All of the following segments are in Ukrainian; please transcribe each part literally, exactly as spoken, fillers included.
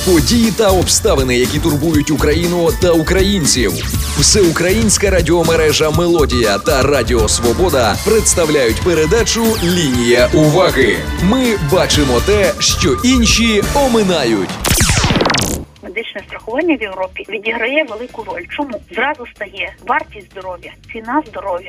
Події та обставини, які турбують Україну та українців. Всеукраїнська радіомережа «Мелодія» та Радіо Свобода представляють передачу «Лінія уваги». Ми бачимо те, що інші оминають. Медичне страхування в Європі відіграє велику роль. Чому? Зразу стає вартість здоров'я, ціна здоров'я.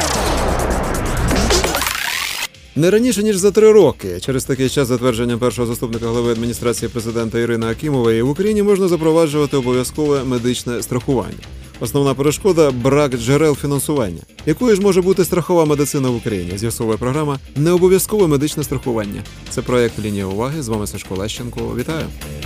Не раніше, ніж за три роки, через такий час, за твердженням першого заступника глави адміністрації президента Ірини Акімової, в Україні можна запроваджувати обов'язкове медичне страхування. Основна перешкода – брак джерел фінансування. Якою ж може бути страхова медицина в Україні? З'ясовує програма «Необов'язкове медичне страхування». Це проєкт «Лінія уваги». З вами Сашко Лещенко. Вітаю!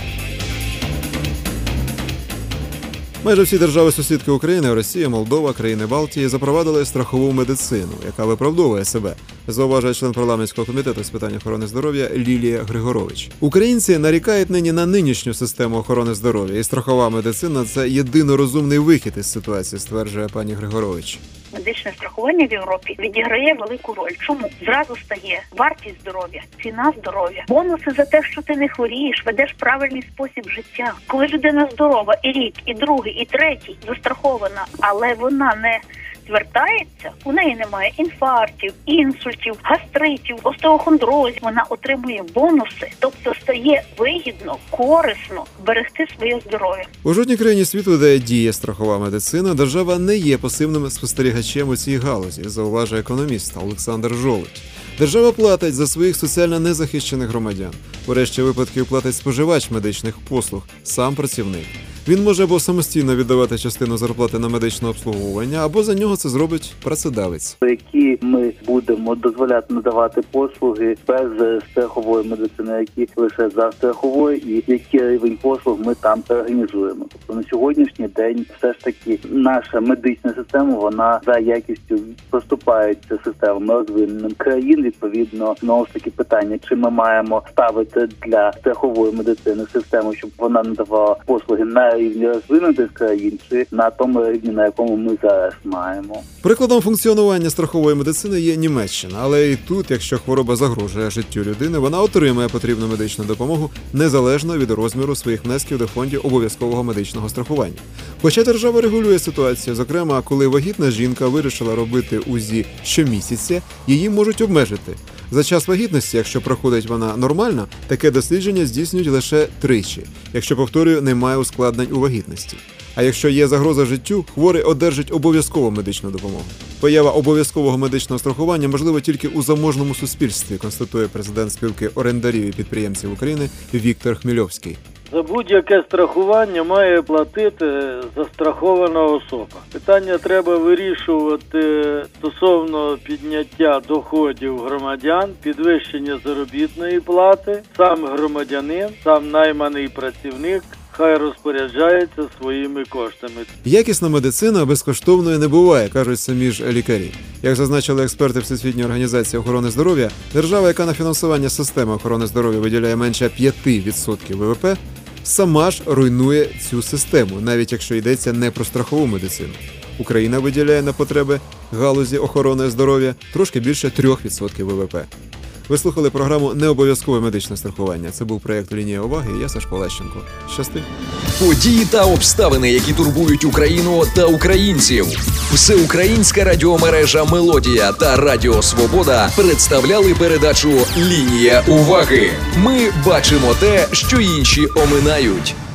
Майже всі держави-сусідки України – Росія, Молдова, країни Балтії – запровадили страхову медицину, яка виправдовує себе, зауважує член парламентського комітету з питань охорони здоров'я Лілія Григорович. Українці нарікають нині на нинішню систему охорони здоров'я, і страхова медицина – це єдино розумний вихід із ситуації, стверджує пані Григорович. Медичне страхування в Європі відіграє велику роль. Чому? Зразу стає вартість здоров'я, ціна здоров'я. Бонуси за те, що ти не хворієш, ведеш правильний спосіб життя. Коли людина здорова і рік, і другий, і третій застрахована, але вона не звертається, у неї немає інфарктів, інсультів, гастритів, остеохондрозів. Вона отримує бонуси, тобто стає вигідно, корисно берегти своє здоров'я. У жодній країні світу, де діє страхова медицина, держава не є пасивним спостерігачем у цій галузі, зауважує економіст Олександр Жолудь. Держава платить за своїх соціально незахищених громадян. У решті випадків платить споживач медичних послуг, сам працівник. Він може або самостійно віддавати частину зарплати на медичне обслуговування, або за нього це зробить працедавець. Які ми будемо дозволяти надавати послуги без страхової медицини, які лише за страховою, і який рівень послуг ми там організуємо. Тобто на сьогоднішній день все ж таки наша медична система, вона за якістю поступається системами розвинених країн. Відповідно, знову ж таки питання, чи ми маємо ставити для страхової медицини систему, щоб вона надавала послуги на рівні розвинутих країн, чи на тому рівні, на якому ми зараз маємо. Прикладом функціонування страхової медицини є Німеччина, але і тут, якщо хвороба загрожує життю людини, вона отримує потрібну медичну допомогу незалежно від розміру своїх внесків до фондів обов'язкового медичного страхування. Хоча держава регулює ситуацію, зокрема, коли вагітна жінка вирішила робити УЗІ щомісяця, її можуть обмежити. За час вагітності, якщо проходить вона нормально, таке дослідження здійснюють лише тричі. Якщо, повторюю, немає ускладнень у вагітності. А якщо є загроза життю, хворий одержить обов'язкову медичну допомогу. Поява обов'язкового медичного страхування можлива тільки у заможному суспільстві, констатує президент спілки орендарів і підприємців України Віктор Хмельовський. За будь-яке страхування має платити застрахована особа. Питання треба вирішувати стосовно підняття доходів громадян, підвищення заробітної плати. Сам громадянин, сам найманий працівник хай розпоряджається своїми коштами. Якісна медицина безкоштовною не буває, кажуть самі ж лікарі. Як зазначили експерти Всесвітньої організації охорони здоров'я, держава, яка на фінансування системи охорони здоров'я виділяє менше п'ять відсотків ВВП, сама ж руйнує цю систему, навіть якщо йдеться не про страхову медицину. Україна виділяє на потреби галузі охорони здоров'я трошки більше три відсотки ВВП. Ви слухали програму «Необов'язкове медичне страхування». Це був проєкт «Лінія уваги» і я Сашко Лещенко. Щасти! Події та обставини, які турбують Україну та українців. Всеукраїнська радіомережа «Мелодія» та Радіо Свобода представляли передачу «Лінія уваги». Ми бачимо те, що інші оминають.